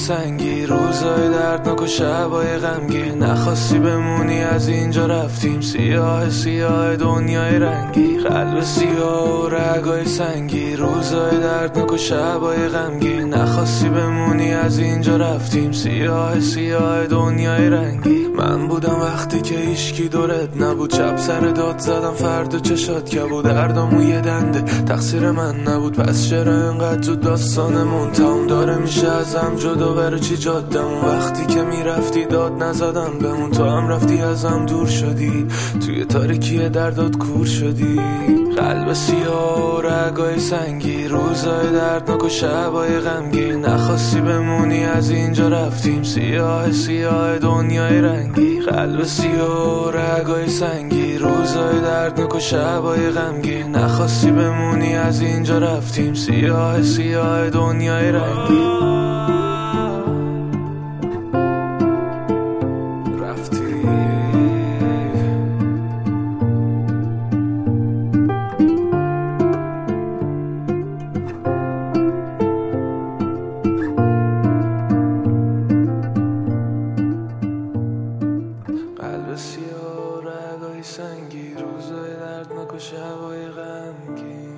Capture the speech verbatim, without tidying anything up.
سنگی، روزای دردناک و شبای غمگین. نخواستی بمونی از اینجا رفتیم، سیاه سیاه دنیای رنگی. قلب سیاه و رگای سنگی، روزای دردناک و شبای غمگین. نخواستی بمونی از اینجا رفتیم، سیاه سیاه دنیای رنگی. من بودم وقتی که هیچکی دورت نبود، شب سر داد زدم فردا چشات که بود. دردامو یه دنده تقصیر من نبود، پس چرا اینقدر تو داستانمون تموم داره میشه ازم جدا؟ برای چی جادمون وقتی که میرفتی داد نزدم بمون؟ تو هم رفتی ازم دور شدی، توی تاریکی دردات کور شدی. قلب سیاه و رگای سنگی، روزای دردناک و شبای غمگین. نخواستی بمونی از اینجا رفتیم، سیاه سیاه دنیای رنگی. قلب سیاه و رگای سنگی، روزای دردناک و شبای غمگین. نخواستی بمونی از اینجا رفتیم، سیاه سیاه دنیای رنگی. قلب سیاه و رگای سنگی، روزای دردناک و شبای غمگین.